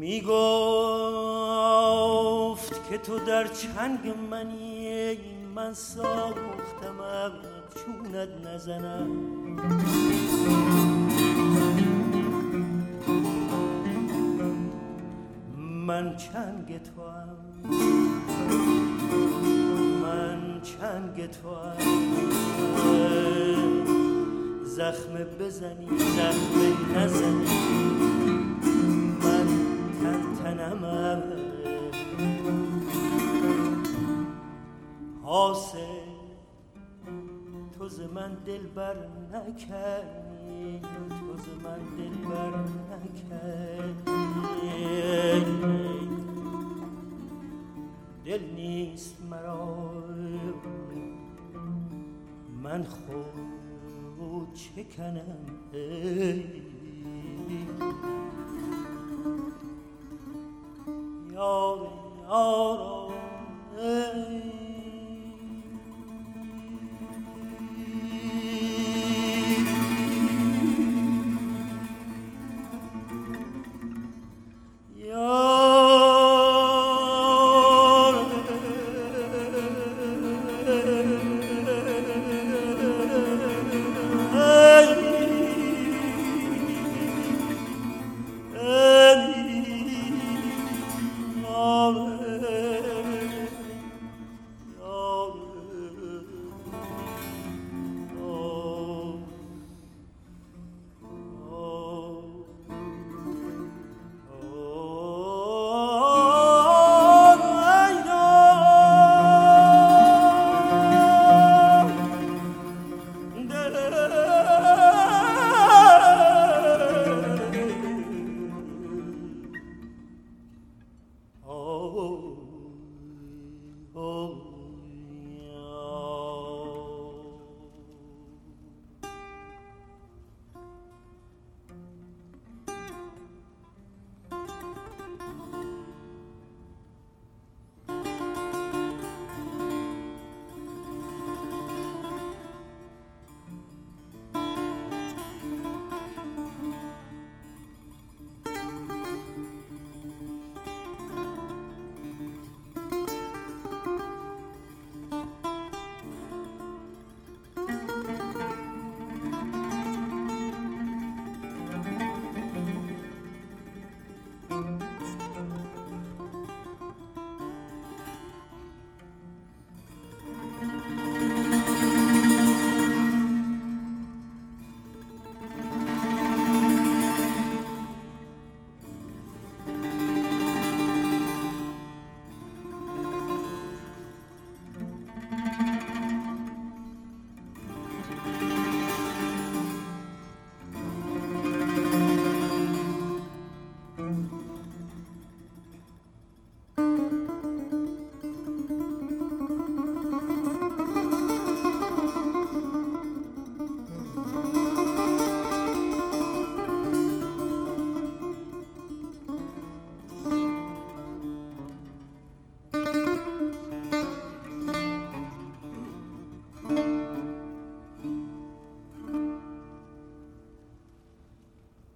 میگفت که تو در چنگ منی، من ساختم چونت نزنم. من چنگ توام، من چنگ توام، زخم بزنی زخم نزنی من تنتنمم. حاصل تو ز من دل بر نکنی، تو ز من دل بر نکنی. دل نیست مرا من خود چه کنم. یار